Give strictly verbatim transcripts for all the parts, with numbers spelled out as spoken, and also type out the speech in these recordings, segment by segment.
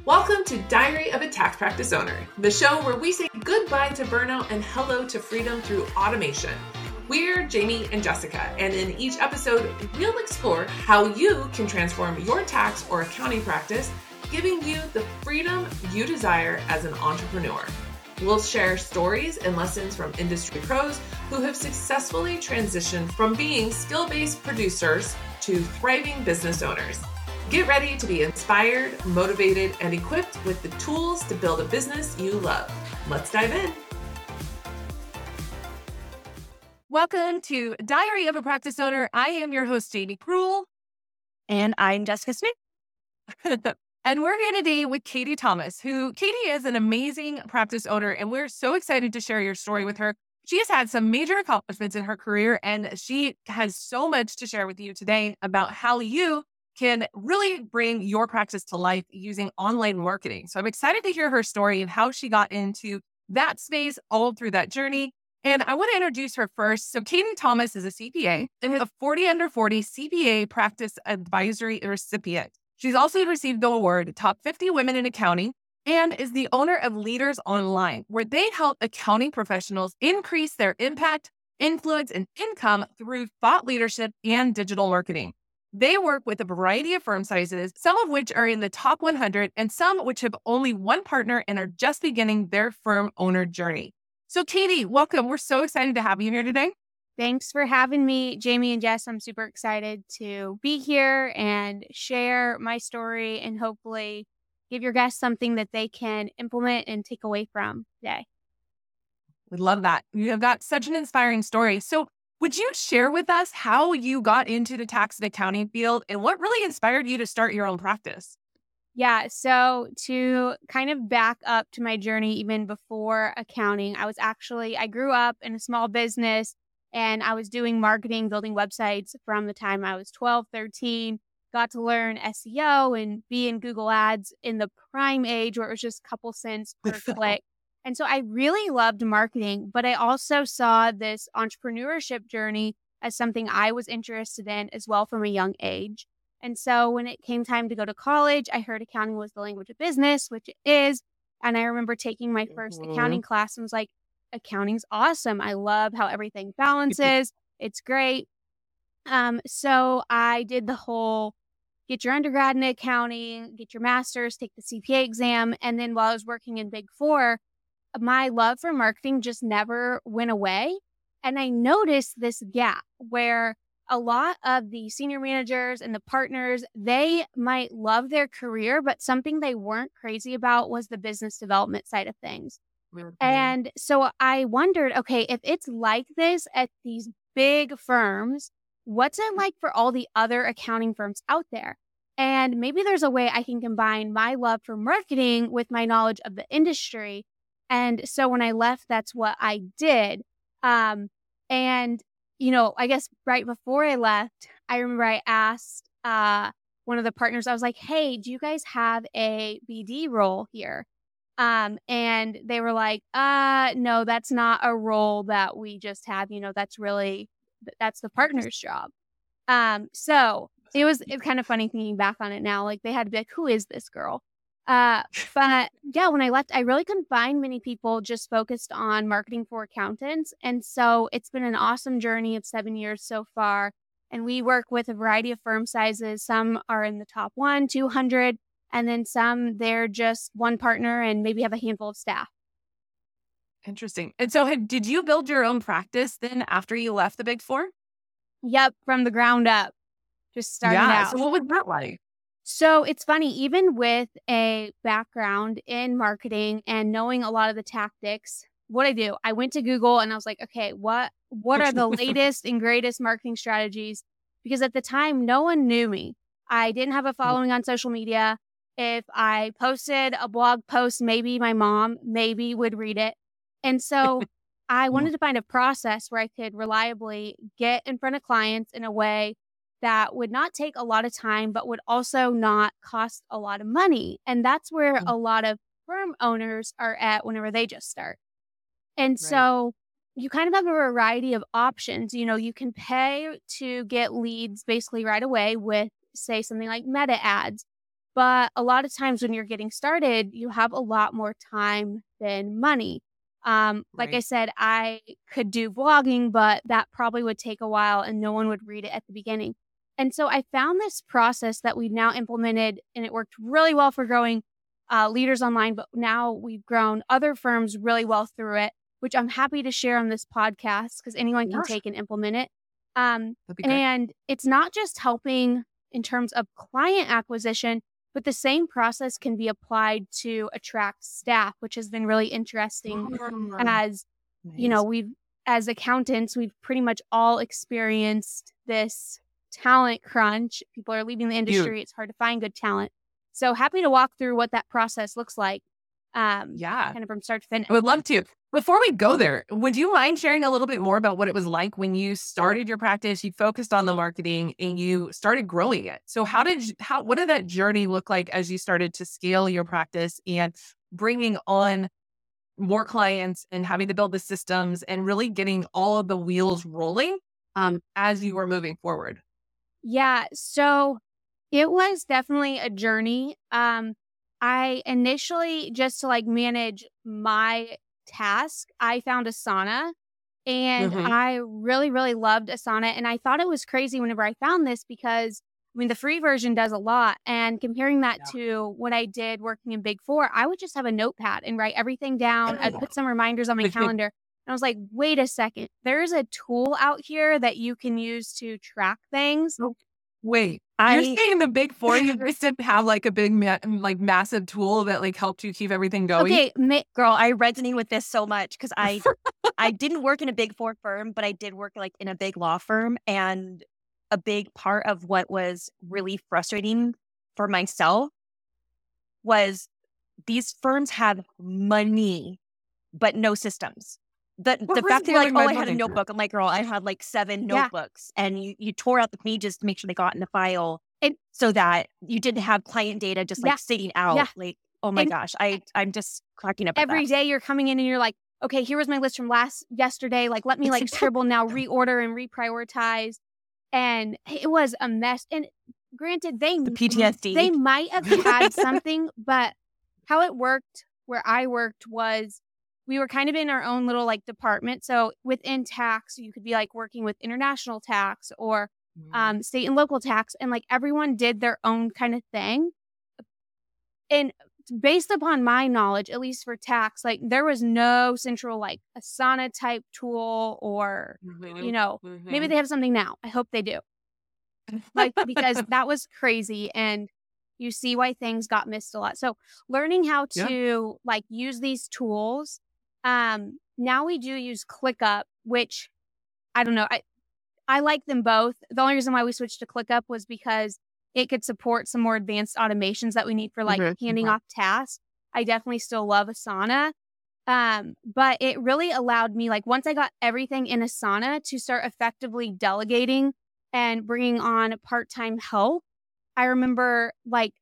Welcome to Diary of a Tax Practice Owner, the show where we say goodbye to burnout and hello to freedom through automation. We're Jamie and Jessica, and in each episode, we'll explore how you can transform your tax or accounting practice, giving you the freedom you desire as an entrepreneur. We'll share stories and lessons from industry pros who have successfully transitioned from being skill-based producers to thriving business owners. Get ready to be inspired, motivated, and equipped with the tools to build a business you love. Let's dive in. Welcome to Diary of a Practice Owner. I am your host, Jamie Pruill. And I'm Jessica Smith. And we're here today with Katie Thomas, who Katie is an amazing practice owner, and we're so excited to share your story with her. She has had some major accomplishments in her career, and she has so much to share with you today about how you can really bring your practice to life using online marketing. So I'm excited to hear her story and how she got into that space all through that journey. And I want to introduce her first. So Katie Thomas is a C P A and is a forty under forty C P A practice advisory recipient. She's also received the award Top fifty Women in Accounting and is the owner of Leaders Online, where they help accounting professionals increase their impact, influence, and income through thought leadership and digital marketing. They work with a variety of firm sizes, some of which are in the top one hundred and some which have only one partner and are just beginning their firm owner journey. So Katie, welcome. We're so excited to have you here today. Thanks for having me, Jamie and Jess. I'm super excited to be here and share my story and hopefully give your guests something that they can implement and take away from today. We love that. You have got such an inspiring story. So would you share with us how you got into the tax and accounting field and what really inspired you to start your own practice? Yeah, so to kind of back up to my journey even before accounting, I was actually, I grew up in a small business and I was doing marketing, building websites from the time I was twelve, thirteen, got to learn S E O and be in Google Ads in the prime age where it was just a couple cents per click. And so I really loved marketing, but I also saw this entrepreneurship journey as something I was interested in as well from a young age. And so when it came time to go to college, I heard accounting was the language of business, which it is. And I remember taking my first mm-hmm. accounting class and was like, accounting's awesome. I love how everything balances. It's great. Um, so I did the whole get your undergrad in accounting, get your master's, take the C P A exam. And then while I was working in Big Four, my love for marketing just never went away. And I noticed this gap where a lot of the senior managers and the partners, they might love their career, but something they weren't crazy about was the business development side of things. Mm-hmm. And so I wondered, okay, if it's like this at these big firms, what's it like for all the other accounting firms out there? And maybe there's a way I can combine my love for marketing with my knowledge of the industry. And so when I left, that's what I did. Um, and, you know, I guess right before I left, I remember I asked uh, one of the partners, I was like, hey, do you guys have a B D role here? Um, and they were like, uh, no, that's not a role that we just have. You know, that's really, that's the partner's job. Um, so it was it's kind of funny thinking back on it now. Like they had to be like, who is this girl? Uh, but yeah, when I left, I really couldn't find many people just focused on marketing for accountants. And so it's been an awesome journey of seven years so far. And we work with a variety of firm sizes. Some are in the top one, two hundred, and then some they're just one partner and maybe have a handful of staff. Interesting. And so had, did you build your own practice then after you left the Big Four? Yep, from the ground up, just starting yeah, out. So what was that like? So it's funny, even with a background in marketing and knowing a lot of the tactics, what I do, I went to Google and I was like, okay, what what are the latest and greatest marketing strategies? Because at the time, no one knew me. I didn't have a following on social media. If I posted a blog post, maybe my mom maybe would read it. And so I wanted to find a process where I could reliably get in front of clients in a way that would not take a lot of time, but would also not cost a lot of money. And that's where a lot of firm owners are at whenever they just start. And right. so you kind of have a variety of options. You know, you can pay to get leads basically right away with, say, something like Meta ads. But a lot of times when you're getting started, you have a lot more time than money. Um, like I Right. said, I could do vlogging, but that probably would take a while and no one would read it at the beginning. And so I found this process that we've now implemented and it worked really well for growing uh, leaders online, but now we've grown other firms really well through it, which I'm happy to share on this podcast because anyone can Yeah. take and implement it. Um, That'd be great. and it's not just helping in terms of client acquisition, but the same process can be applied to attract staff, which has been really interesting as, you know, Nice. we've, as accountants, we've pretty much all experienced this talent crunch. People are leaving the Huge. industry. It's hard to find good talent. So happy to walk through what that process looks like, um, Yeah. kind of from start to finish. I would love to. Before we go there, would you mind sharing a little bit more about what it was like when you started your practice, you focused on the marketing and you started growing it? So how did you, how, what did that journey look like as you started to scale your practice and bringing on more clients and having to build the systems and really getting all of the wheels rolling um, as you were moving forward? Yeah, so it was definitely a journey. Um, I initially, just to like manage my task, I found Asana and Mhm. I really, really loved Asana. And I thought it was crazy whenever I found this because I mean, the free version does a lot. And comparing that Yeah. to what I did working in Big Four, I would just have a notepad and write everything down. I'd put some reminders on my calendar. And I was like, wait a second, there's a tool out here that you can use to track things. Wait, I- you're saying the Big Four, you guys didn't have like a big, ma- like massive tool that like helped you keep everything going? Okay, ma- Girl, I resonate with this so much because I I didn't work in a big four firm, but I did work like in a big law firm. And a big part of what was really frustrating for myself was these firms had money, but no systems. The, What the was fact that you're like, blowing oh, my I had a mind? notebook. I'm like, girl, I had like seven Yeah. notebooks. And you, you tore out the pages to make sure they got in the file And- so that you didn't have client data just like Yeah. sitting out. Yeah. Like, oh my And- gosh, I, I'm just cracking up at every that. day you're coming in and you're like, okay, here was my list from last yesterday. Like, let me like scribble now, reorder and reprioritize. And it was a mess. And granted, they The P T S D. they might have had something, but how it worked where I worked was we were kind of in our own little like department. So within tax, you could be like working with international tax or um, state and local tax, and like everyone did their own kind of thing. And based upon my knowledge, at least for tax, like there was no central like Asana type tool or, you know, maybe they have something now. I hope they do. Like, because that was crazy. And you see why things got missed a lot. So learning how Yeah. to like use these tools. Um, now we do use ClickUp, which I don't know. I, I like them both. The only reason why we switched to ClickUp was because it could support some more advanced automations that we need for like Mhm, handing mhm. off tasks. I definitely still love Asana. Um, but it really allowed me, like, once I got everything in Asana, to start effectively delegating and bringing on part-time help. I remember like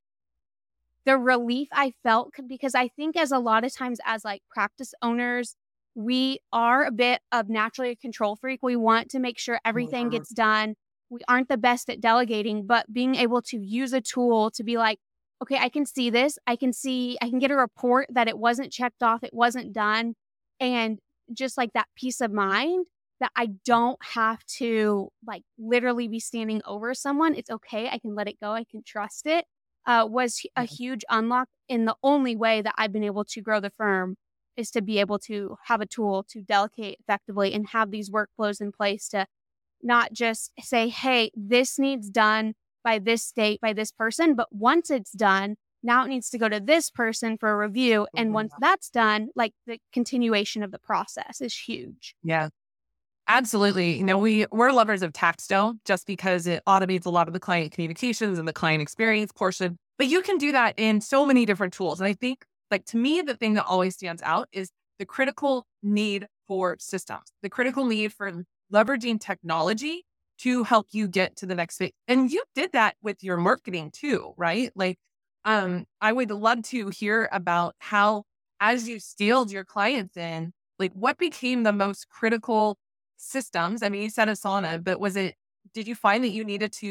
the relief I felt c- because I think as a lot of times as like practice owners, we are a bit of naturally a control freak. We want to make sure everything Mhm. gets done. We aren't the best at delegating, but being able to use a tool to be like, okay, I can see this. I can see, I can get a report that it wasn't checked off, it wasn't done. And just like that peace of mind that I don't have to like literally be standing over someone. It's okay. I can let it go. I can trust it. Uh, was a huge unlock. In the only way that I've been able to grow the firm is to be able to have a tool to delegate effectively and have these workflows in place to not just say, hey, this needs done by this date, by this person. But once it's done, now it needs to go to this person for a review. And Mhm. once that's done, like the continuation of the process is huge. Yeah, absolutely. You know, we, we're lovers of Taxstone just because it automates a lot of the client communications and the client experience portion. But you can do that in so many different tools. And I think, like, to me, the thing that always stands out is the critical need for systems, the critical need for leveraging technology to help you get to the next phase. And you did that with your marketing too, right? Like, um, I would love to hear about how, as you scaled your clients in, like, what became the most critical systems? I mean, you said Asana, but was it, did you find that you needed to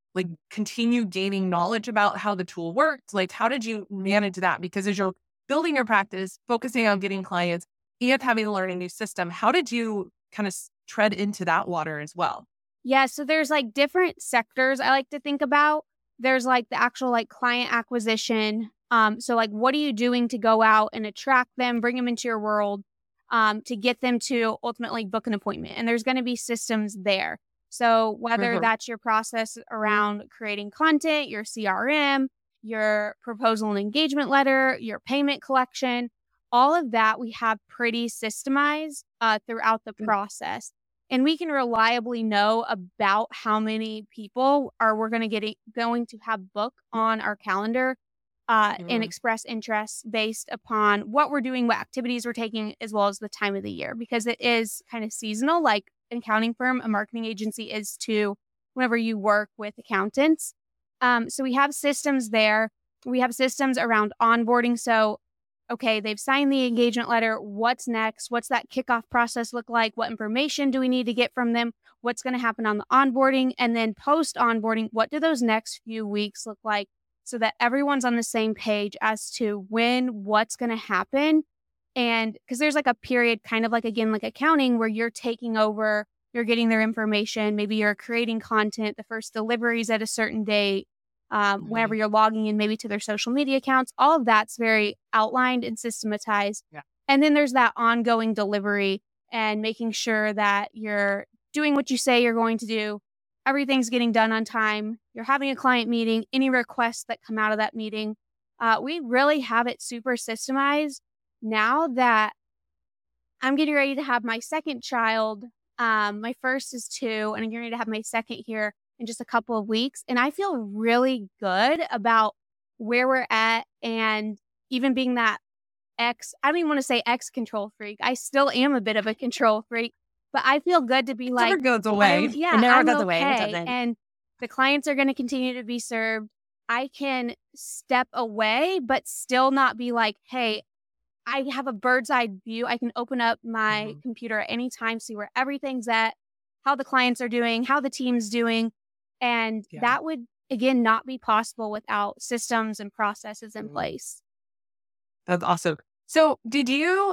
like continue gaining knowledge about how the tool worked? Like, how did you manage that? Because as you're building your practice, focusing on getting clients and having to learn a new system, how did you kind of tread into that water as well? Yeah, so there's like different sectors I like to think about. There's like the actual like client acquisition. Um, so like, what are you doing to go out and attract them, bring them into your world, um, to get them to ultimately book an appointment? And there's going to be systems there. So whether Mhm. that's your process around creating content, your C R M, your proposal and engagement letter, your payment collection, all of that we have pretty systemized uh, throughout the Mm. process. And we can reliably know about how many people are we're going to get going to have book on our calendar uh, and Mhm. express interest based upon what we're doing, what activities we're taking, as well as the time of the year, because it is kind of seasonal, like an accounting firm, a marketing agency is to whenever you work with accountants. Um, so we have systems there. We have systems around onboarding. So, okay, they've signed the engagement letter. What's next? What's that kickoff process look like? What information do we need to get from them? What's going to happen on the onboarding? And then post onboarding, what do those next few weeks look like so that everyone's on the same page as to when, what's going to happen? And because there's like a period, kind of like, again, like accounting, where you're taking over, you're getting their information. Maybe you're creating content, the first deliveries at a certain date, um, whenever Mhm. you're logging in maybe to their social media accounts. All of that's very outlined and systematized. Yeah. And then there's that ongoing delivery and making sure that you're doing what you say you're going to do. Everything's getting done on time. You're having a client meeting, any requests that come out of that meeting. Uh, we really have it super systemized now that I'm getting ready to have my second child. Um, my first is two, and I'm getting ready to have my second here in just a couple of weeks. And I feel really good about where we're at, and even being that ex, I don't even want to say ex control freak. I still am a bit of a control freak, but I feel good to be It like, never goes I'm, away. yeah, It never I'm goes away. It okay. doesn't. And the clients are going to continue to be served. I can step away, but still not be like, hey, I have a bird's eye view. I can open up my Mhm. computer at any time, see where everything's at, how the clients are doing, how the team's doing. And Yeah. that would, again, not be possible without systems and processes in Mhm. place. That's awesome. So did you,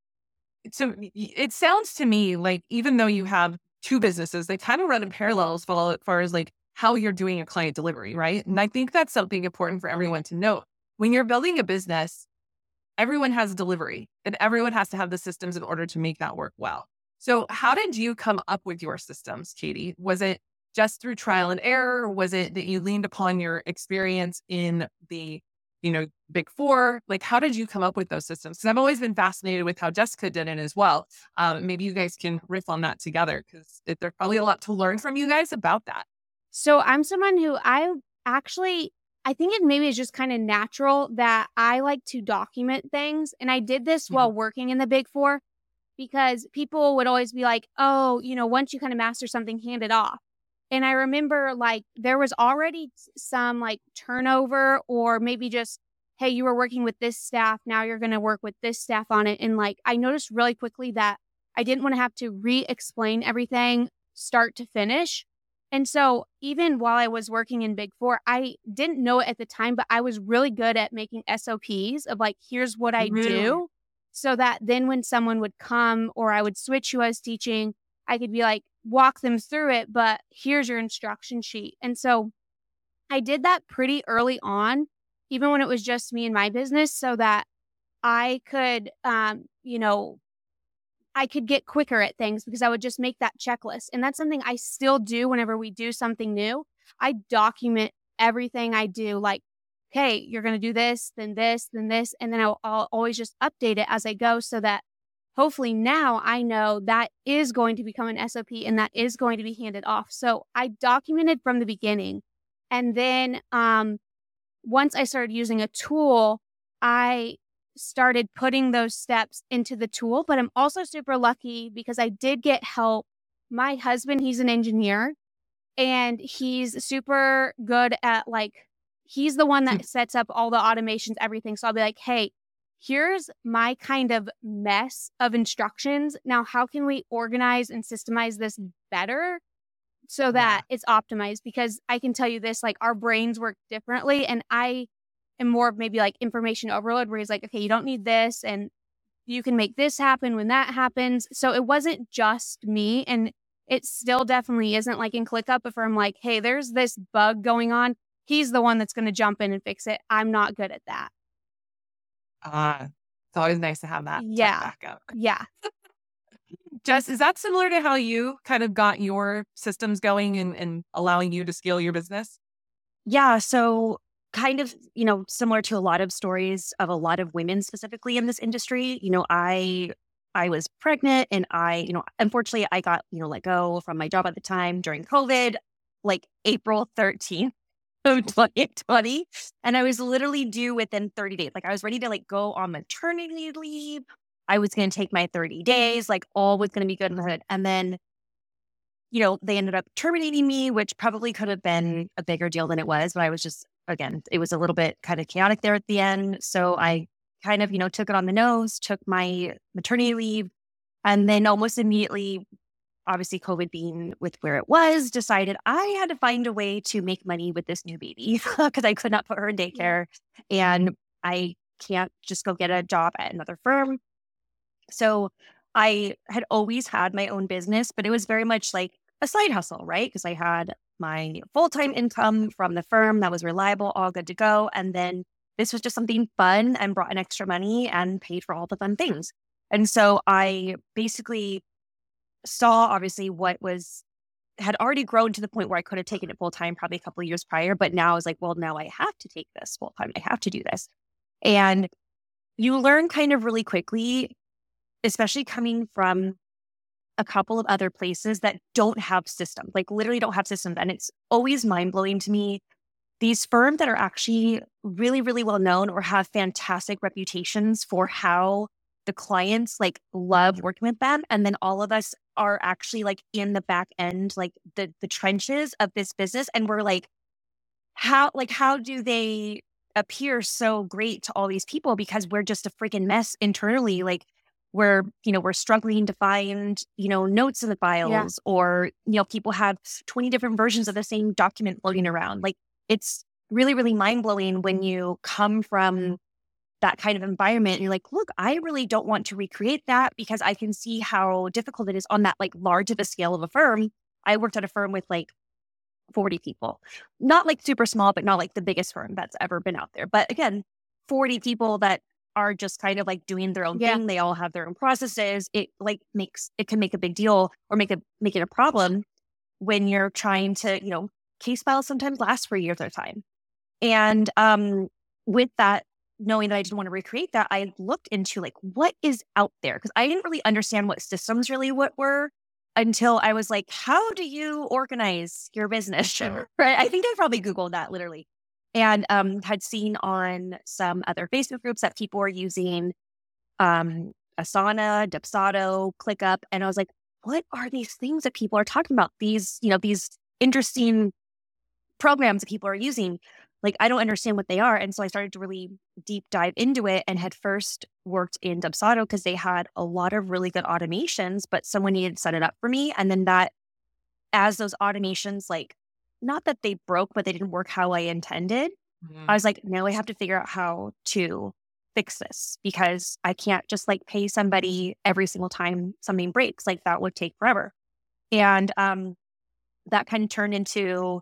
so y- y- it sounds to me like even though you have two businesses, they kind of run in parallel as far as far as like how you're doing your client delivery, right? And I think that's something important for everyone to know. When you're building a business, everyone has a delivery and everyone has to have the systems in order to make that work well. So how did you come up with your systems, Katie? Was it just through trial and error? Was it that you leaned upon your experience in the, you know, big four? Like, how did you come up with those systems? Because I've always been fascinated with how Jessica did it as well. Um, maybe you guys can riff on that together because there's probably a lot to learn from you guys about that. So I'm someone who I actually, I think it maybe is just kind of natural that I like to document things. And I did this Mhm. while working in the big four, because people would always be like, oh, you know, once you kind of master something, hand it off. And I remember like there was already s- some like turnover, or maybe just, hey, you were working with this staff. Now you're going to work with this staff on it. And like I noticed really quickly that I didn't want to have to re explain everything start to finish. And so even while I was working in Big Four, I didn't know it at the time, but I was really good at making S O Ps of like, here's what I Really? do. So that then when someone would come or I would switch who I was teaching, I could be like, walk them through it, but here's your instruction sheet. And so I did that pretty early on, even when it was just me and my business, so that I could, um, you know, I could get quicker at things because I would just make that checklist. And that's something I still do whenever we do something new. I document everything I do, like, okay, you're going to do this, then this, then this. And then I'll, I'll always just update it as I go, so that hopefully now I know that is going to become an S O P and that is going to be handed off. So I documented from the beginning. And then um, once I started using a tool, I started putting those steps into the tool. But I'm also super lucky because I did get help. My husband, he's an engineer, and he's super good at like, he's the one that sets up all the automations, everything. So I'll be like, hey, here's my kind of mess of instructions. Now, how can we organize and systemize this better? so that yeah. it's optimized, because I can tell you this, like our brains work differently, and I am more of maybe like information overload where he's like, okay, you don't need this and you can make this happen when that happens. So it wasn't just me, and it still definitely isn't like in ClickUp. If I'm like, hey, there's this bug going on, he's the one that's going to jump in and fix it. I'm not good at that. Ah, uh, it's always nice to have that yeah. backup. Yeah. Jess, is that similar to how you kind of got your systems going and, and allowing you to scale your business? Yeah. So kind of, you know, similar to a lot of stories of a lot of women specifically in this industry. You know, I I was pregnant and I, you know, unfortunately I got, you know, let go from my job at the time during COVID, like April thirteenth of twenty twenty. And I was literally due within thirty days. Like I was ready to like go on maternity leave. I was going to take my thirty days, like all was going to be good in the hood. And then, you know, they ended up terminating me, which probably could have been a bigger deal than it was. But I was just, again, it was a little bit kind of chaotic there at the end. So I kind of, you know, took it on the nose, took my maternity leave, and then almost immediately, obviously COVID being with where it was, decided I had to find a way to make money with this new baby because I could not put her in daycare and I can't just go get a job at another firm. So I had always had my own business, but it was very much like a side hustle, right? Because I had my full-time income from the firm that was reliable, all good to go. And then this was just something fun and brought in extra money and paid for all the fun things. And so I basically saw obviously what was, had already grown to the point where I could have taken it full-time probably a couple of years prior. But now I was like, well, now I have to take this full-time. I have to do this. And you learn kind of really quickly, especially coming from a couple of other places that don't have systems, like literally don't have systems. And it's always mind-blowing to me. These firms that are actually really, really well known or have fantastic reputations for how the clients like love working with them. And then all of us are actually like in the back end, like the the trenches of this business. And we're like, how, like, how do they appear so great to all these people? Because we're just a freaking mess internally. Like we're, you know, we're struggling to find, you know, notes in the files yeah. or, you know, people have twenty different versions of the same document floating around. Like it's really, really mind blowing when you come from that kind of environment. And you're like, look, I really don't want to recreate that because I can see how difficult it is on that like large of a scale of a firm. I worked at a firm with like forty people, not like super small, but not like the biggest firm that's ever been out there. But again, forty people that are just kind of like doing their own yeah. thing. They all have their own processes. It like makes, it can make a big deal or make a, make it a problem when you're trying to, you know, case files sometimes last for years at a time. And um, with that, knowing that I didn't want to recreate that, I looked into like, what is out there? Because I didn't really understand what systems really what were until I was like, how do you organize your business? Sure. Right. I think I probably Googled that literally. And um, had seen on some other Facebook groups that people were using um, Asana, Dubsado, ClickUp. And I was like, what are these things that people are talking about? These, you know, these interesting programs that people are using. Like, I don't understand what they are. And so I started to really deep dive into it and had first worked in Dubsado because they had a lot of really good automations, but someone needed to set it up for me. And then that, as those automations, like, not that they broke, but they didn't work how I intended. Mm-hmm. I was like, now I have to figure out how to fix this because I can't just like pay somebody every single time something breaks. Like that would take forever. And um, that kind of turned into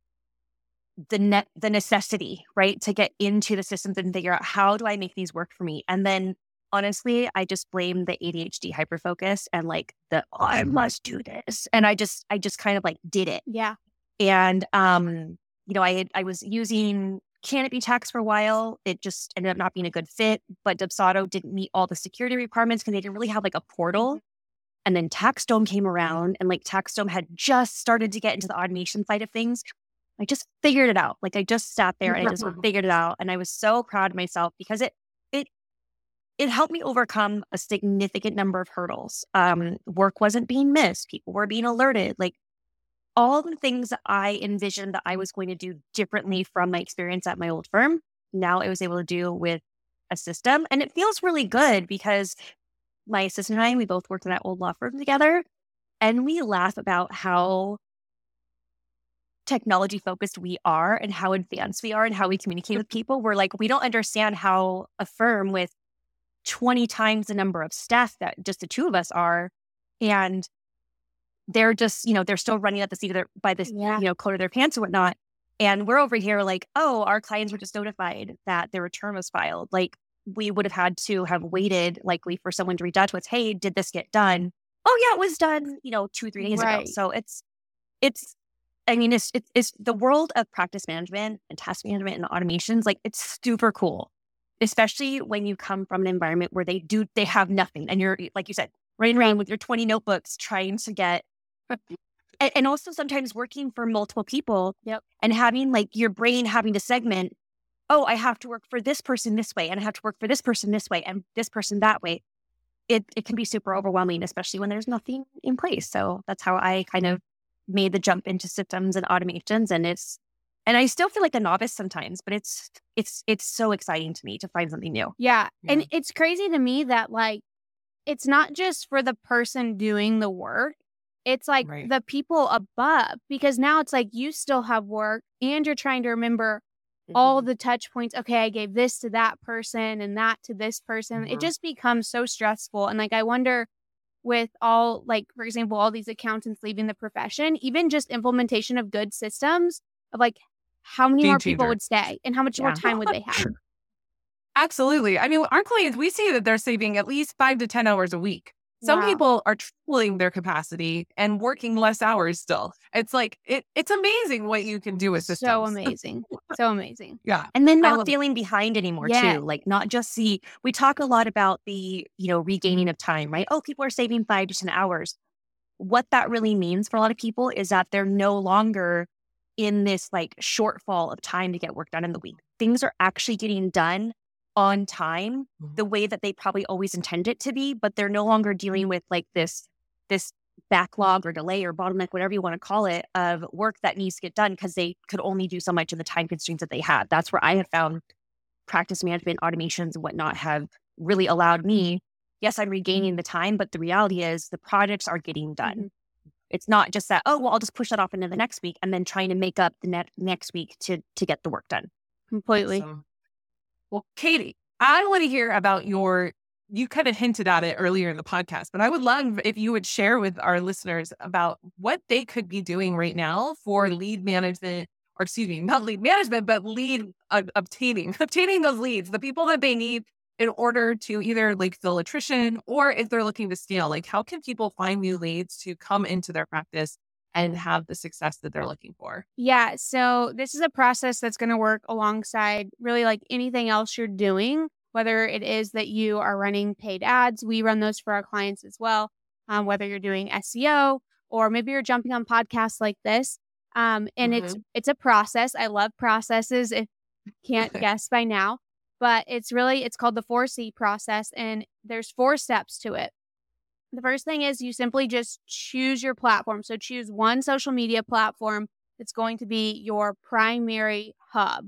the net, the necessity, right, to get into the systems and figure out how do I make these work for me. And then honestly, I just blame the A D H D hyperfocus and like the, oh, I must do this. And I just, I just kind of like did it. Yeah. And, um, you know, I had, I was using Canopy Tax for a while. It just ended up not being a good fit, but Dubsado didn't meet all the security requirements because they didn't really have like a portal. And then TaxDome came around and like TaxDome had just started to get into the automation side of things. I just figured it out. Like I just sat there and I just figured it out. And I was so proud of myself because it, it, it helped me overcome a significant number of hurdles. Um, work wasn't being missed. People were being alerted. Like all the things that I envisioned that I was going to do differently from my experience at my old firm, now I was able to do with a system. And it feels really good because my assistant and I, we both worked in that old law firm together. And we laugh about how technology focused we are and how advanced we are and how we communicate with people. We're like, we don't understand how a firm with twenty times the number of staff that just the two of us are, and they're just, you know, they're still running at the seat of their, by this, Yeah. you know, coat of their pants or whatnot. And we're over here like, oh, our clients were just notified that their return was filed. Like, we would have had to have waited likely for someone to reach out to us. Hey, did this get done? Oh yeah, it was done, you know, two, three days ago. Right. So it's, it's, I mean, it's, it's, it's the world of practice management and task management and automations. Like, it's super cool, especially when you come from an environment where they do, they have nothing. And you're, like you said, running around with your twenty notebooks trying to get, and, and also sometimes working for multiple people. Yep. And having like your brain having to segment, oh, I have to work for this person this way, and I have to work for this person this way, and this person that way. It it can be super overwhelming, especially when there's nothing in place. So that's how I kind of made the jump into systems and automations. And it's, and I still feel like a novice sometimes, but it's, it's, it's so exciting to me to find something new. Yeah. Yeah. And it's crazy to me that like, it's not just for the person doing the work. It's like Right. the people above, because now it's like you still have work and you're trying to remember all the touch points. Okay, I gave this to that person and that to this person. Mhm. It just becomes so stressful. And like, I wonder with all, like, for example, all these accountants leaving the profession, even just implementation of good systems of like how many Game more people changer. would stay and how much more Yeah. time would they have? Absolutely. I mean, our clients, we see that they're saving at least five to ten hours a week. Some Wow. people are tripling their capacity and working less hours still. It's like, it, it's amazing what you can do with systems. So amazing. So amazing. Yeah. And then I not love it. feeling behind anymore Yeah. too. Like, not just see, we talk a lot about the, you know, regaining of time, right? Oh, people are saving five to ten hours. What that really means for a lot of people is that they're no longer in this like shortfall of time to get work done in the week. Things are actually getting done on time Mhm. the way that they probably always intended it to be, but they're no longer dealing with like this, this backlog or delay or bottleneck, whatever you want to call it, of work that needs to get done because they could only do so much in the time constraints that they had. That's where I have found practice management, automations, and whatnot have really allowed me. Yes, I'm regaining the time, but the reality is the projects are getting done. Mhm. It's not just that, oh, well, I'll just push that off into the next week and then trying to make up the ne- next week to to get the work done. Completely. Awesome. Well, Katie, I want to hear about your, you kind of hinted at it earlier in the podcast, but I would love if you would share with our listeners about what they could be doing right now for lead management, or excuse me, not lead management, but lead uh, obtaining, obtaining those leads, the people that they need in order to either like fill attrition, or if they're looking to scale, like how can people find new leads to come into their practice and have the success that they're looking for? Yeah. So this is a process that's going to work alongside really like anything else you're doing, whether it is that you are running paid ads. We run those for our clients as well. Um, whether you're doing S E O or maybe you're jumping on podcasts like this. Um, and it's it's a process. I love processes. If you can't guess by now, but it's really, it's called the four C process. And there's four steps to it. The first thing is you simply just choose your platform. So choose one social media platform that's going to be your primary hub.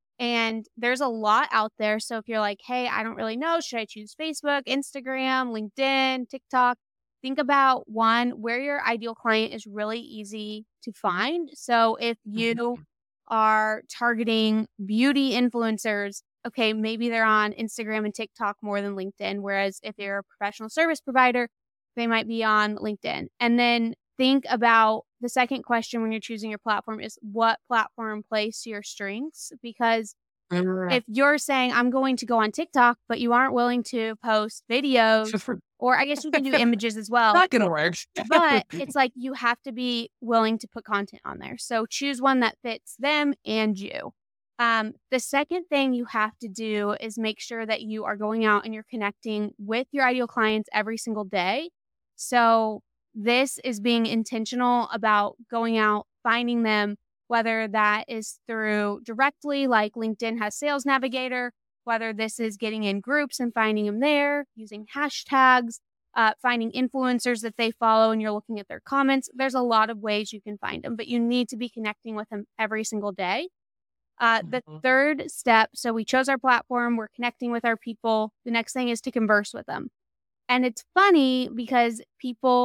And there's a lot out there. So if you're like, hey, I don't really know, should I choose Facebook, Instagram, LinkedIn, TikTok? Think about one where your ideal client is really easy to find. So if you are targeting beauty influencers, okay, maybe they're on Instagram and TikTok more than LinkedIn. Whereas if you're a professional service provider, they might be on LinkedIn. And then think about the second question when you're choosing your platform is what platform plays to your strengths? Because if you're saying, I'm going to go on TikTok, but you aren't willing to post videos, or I guess you can do images as well. Not going to work. But it's like you have to be willing to put content on there. So choose one that fits them and you. Um, the second thing you have to do is make sure that you are going out and you're connecting with your ideal clients every single day. So this is being intentional about going out, finding them, whether that is through directly, like LinkedIn has Sales Navigator, whether this is getting in groups and finding them there, using hashtags, uh, finding influencers that they follow and you're looking at their comments. There's a lot of ways you can find them, but you need to be connecting with them every single day. Uh, the Mhm. third step, so we chose our platform, we're connecting with our people. The next thing is to converse with them. And it's funny because people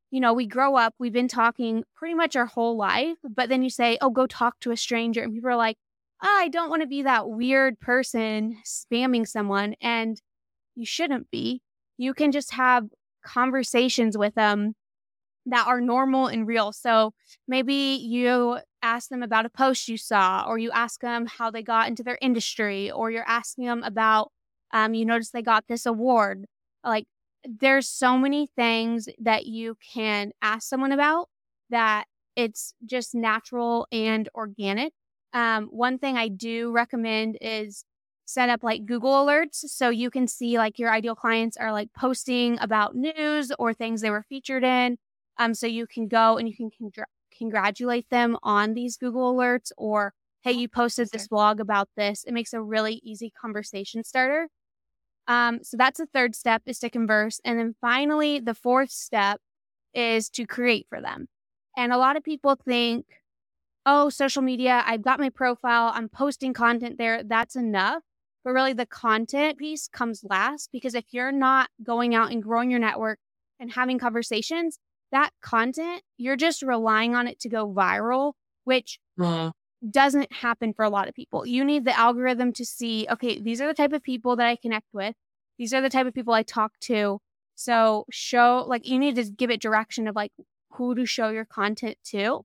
you know, we grow up, we've been talking pretty much our whole life, but then you say, oh, go talk to a stranger. And people are like, oh, I don't want to be that weird person spamming someone. And you shouldn't be. You can just have conversations with them that are normal and real. So maybe you ask them about a post you saw, or you ask them how they got into their industry, or you're asking them about, um, you notice they got this award. Like, there's so many things that you can ask someone about that it's just natural and organic. Um, one thing I do recommend is set up like Google alerts so you can see like your ideal clients are like posting about news or things they were featured in. Um, so you can go and you can congr- congratulate them on these Google alerts, or, hey, you posted this blog about this. It makes a really easy conversation starter. Um, so that's the third step, is to converse. And then finally, the fourth step is to create for them. And a lot of people think, oh, social media, I've got my profile, I'm posting content there, that's enough. But really the content piece comes last, because if you're not going out and growing your network and having conversations, that content, you're just relying on it to go viral, which Uh, doesn't happen for a lot of people. You need the algorithm to see, okay, these are the type of people that I connect with. These are the type of people I talk to. So show, like, you need to give it direction of like who to show your content to.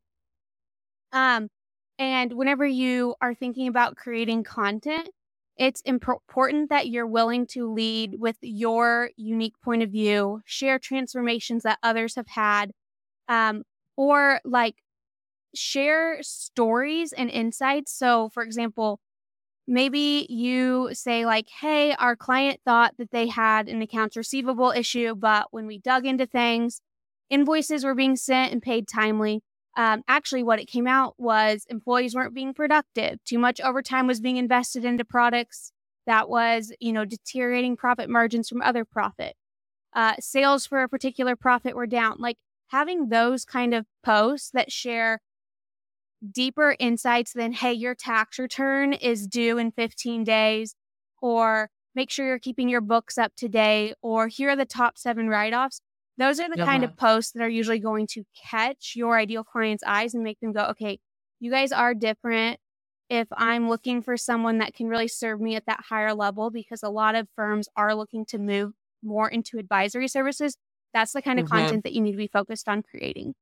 Um, and whenever you are thinking about creating content, it's imp- important that you're willing to lead with your unique point of view, share transformations that others have had, um, or like share stories and insights. So, for example, maybe you say like, hey, our client thought that they had an accounts receivable issue, but when we dug into things, invoices were being sent and paid timely. Um, actually, what it came out was employees weren't being productive. Too much overtime was being invested into products that was, you know, deteriorating profit margins from other profit. Uh, sales for a particular profit were down. Like, having those kind of posts that share deeper insights than, hey, your tax return is due in fifteen days, or make sure you're keeping your books up to date, or here are the top seven write-offs. Those are the kind uh-huh. of posts that are usually going to catch your ideal client's eyes and make them go, okay, you guys are different. If I'm looking for someone that can really serve me at that higher level, because a lot of firms are looking to move more into advisory services, that's the kind of Mhm. content that you need to be focused on creating.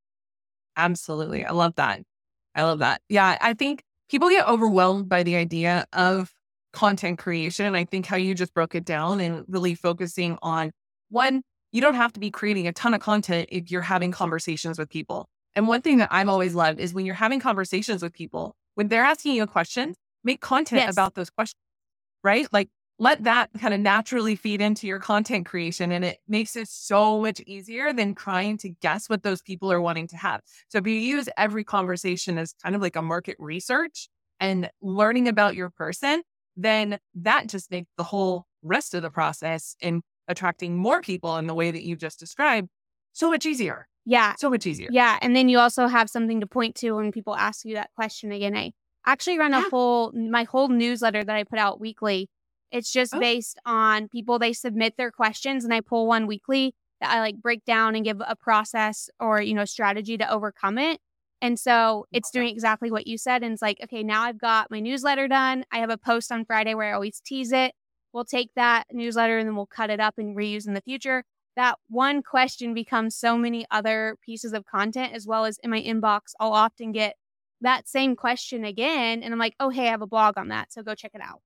Absolutely. I love that. I love that. Yeah, I think people get overwhelmed by the idea of content creation. I think how you just broke it down and really focusing on, one, you don't have to be creating a ton of content if you're having conversations with people. And one thing that I've always loved is when you're having conversations with people, when they're asking you a question, make content Yes. about those questions, right? Like, let that kind of naturally feed into your content creation, and it makes it so much easier than trying to guess what those people are wanting to have. So if you use every conversation as kind of like a market research and learning about your person, then that just makes the whole rest of the process in attracting more people in the way that you just described so much easier. Yeah. So much easier. Yeah. And then you also have something to point to when people ask you that question again. I actually run a Yeah. whole, my whole newsletter that I put out weekly. It's just Oh. based on people, they submit their questions, and I pull one weekly that I like break down and give a process or, you know, strategy to overcome it. And so it's doing exactly what you said. And it's like, okay, now I've got my newsletter done. I have a post on Friday where I always tease it. We'll take that newsletter and then we'll cut it up and reuse in the future. That one question becomes so many other pieces of content, as well as in my inbox, I'll often get that same question again. And I'm like, oh, hey, I have a blog on that, so go check it out.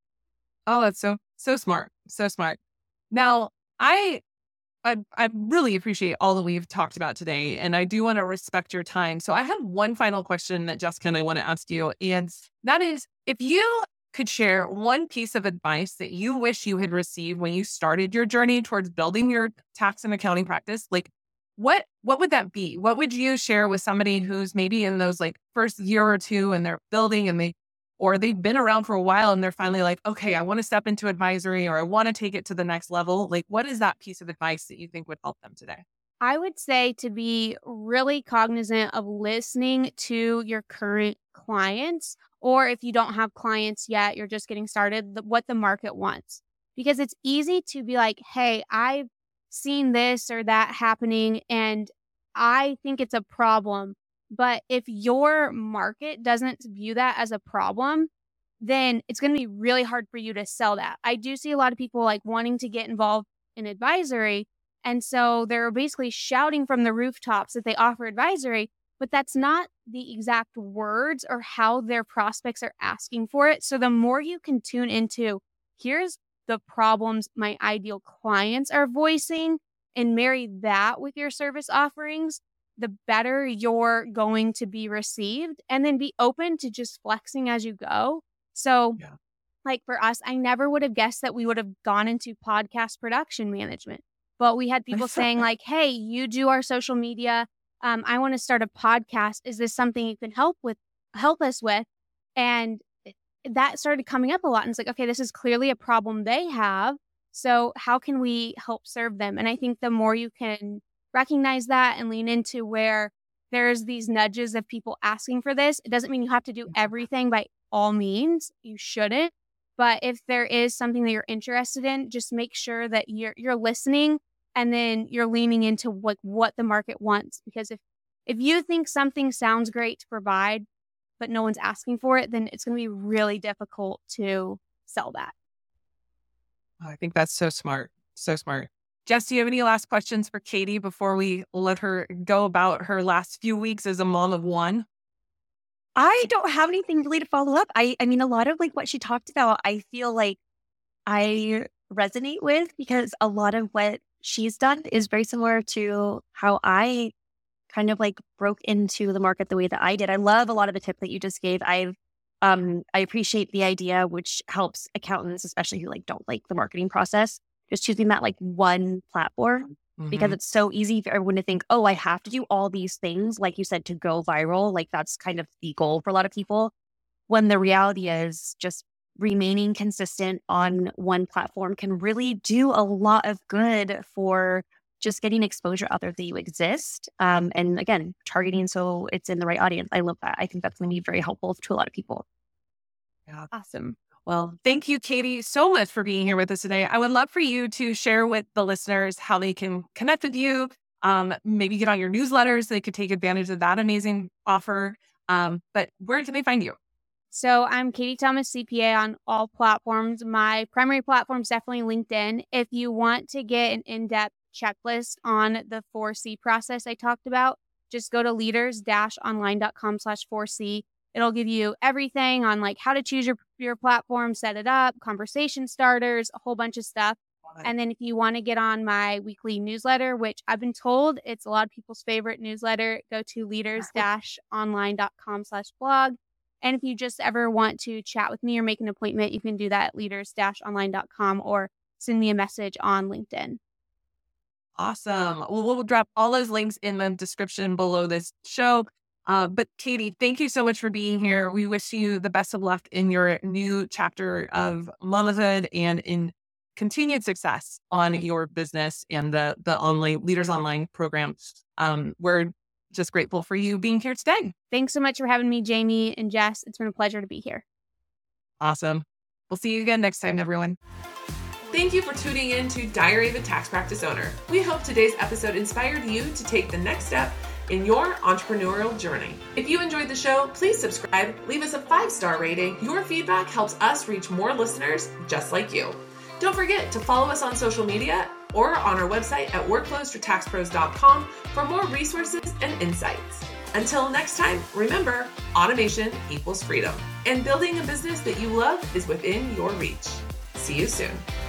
Oh, that's so, so smart. So smart. Now, I, I, I really appreciate all that we've talked about today, and I do want to respect your time. So I have one final question that Jessica and I want to ask you. And that is, if you could share one piece of advice that you wish you had received when you started your journey towards building your tax and accounting practice, like what, what would that be? What would you share with somebody who's maybe in those like first year or two and they're building and they, or they've been around for a while and they're finally like, okay, I want to step into advisory, or I want to take it to the next level. Like, what is that piece of advice that you think would help them today? I would say to be really cognizant of listening to your current clients, or if you don't have clients yet, you're just getting started, the, what the market wants. Because it's easy to be like, hey, I've seen this or that happening and I think it's a problem. But if your market doesn't view that as a problem, then it's going to be really hard for you to sell that. I do see a lot of people like wanting to get involved in advisory. And so they're basically shouting from the rooftops that they offer advisory, but that's not the exact words or how their prospects are asking for it. So the more you can tune into, here's the problems my ideal clients are voicing and marry that with your service offerings, the better you're going to be received, and then be open to just flexing as you go. So yeah. like for us, I never would have guessed that we would have gone into podcast production management, but we had people saying like, hey, you do our social media. Um, I want to start a podcast. Is this something you can help with, help us with? And that started coming up a lot. And it's like, okay, this is clearly a problem they have. So how can we help serve them? And I think the more you can recognize that and lean into where there's these nudges of people asking for this, it doesn't mean you have to do everything by all means. You shouldn't. But if there is something that you're interested in, just make sure that you're you're listening and then you're leaning into what, what the market wants. Because if, if you think something sounds great to provide, but no one's asking for it, then it's going to be really difficult to sell that. I think that's so smart. So smart. Jess, do you have any last questions for Katie before we let her go about her last few weeks as a mom of one? I don't have anything really to follow up. I, I mean, a lot of like what she talked about, I feel like I resonate with, because a lot of what she's done is very similar to how I kind of like broke into the market the way that I did. I love a lot of the tips that you just gave. I've um, I appreciate the idea, which helps accountants, especially who like don't like the marketing process, just choosing that like one platform, mm-hmm. because it's so easy for everyone to think, oh, I have to do all these things, like you said, to go viral. Like that's kind of the goal for a lot of people. When the reality is just remaining consistent on one platform can really do a lot of good for just getting exposure out there that you exist. Um, and again, targeting so it's in the right audience. I love that. I think that's going to be very helpful to a lot of people. Yeah. Awesome. Well, thank you, Katie, so much for being here with us today. I would love for you to share with the listeners how they can connect with you, um, maybe get on your newsletters so they could take advantage of that amazing offer. Um, but where can they find you? So I'm Katie Thomas, C P A on all platforms. My primary platform is definitely LinkedIn. If you want to get an in-depth checklist on the four C process I talked about, just go to leaders dash online dot com slash four C. It'll give you everything on like how to choose your, your platform, set it up, conversation starters, a whole bunch of stuff. And then if you want to get on my weekly newsletter, which I've been told it's a lot of people's favorite newsletter, go to leaders dash online dot com slash blog. And if you just ever want to chat with me or make an appointment, you can do that at leaders dash online dot com or send me a message on LinkedIn. Awesome. Well, we'll drop all those links in the description below this show. Uh, but Katie, thank you so much for being here. We wish you the best of luck in your new chapter of motherhood and in continued success on your business and the, the online Leaders Online program. Um, we're just grateful for you being here today. Thanks so much for having me, Jamie and Jess. It's been a pleasure to be here. Awesome. We'll see you again next time, everyone. Thank you for tuning in to Diary of a Tax Practice Owner. We hope today's episode inspired you to take the next step in your entrepreneurial journey. If you enjoyed the show, please subscribe, leave us a five-star rating. Your feedback helps us reach more listeners just like you. Don't forget to follow us on social media or on our website at workflows for tax pros dot com for more resources and insights. Until next time, remember, automation equals freedom, and building a business that you love is within your reach. See you soon.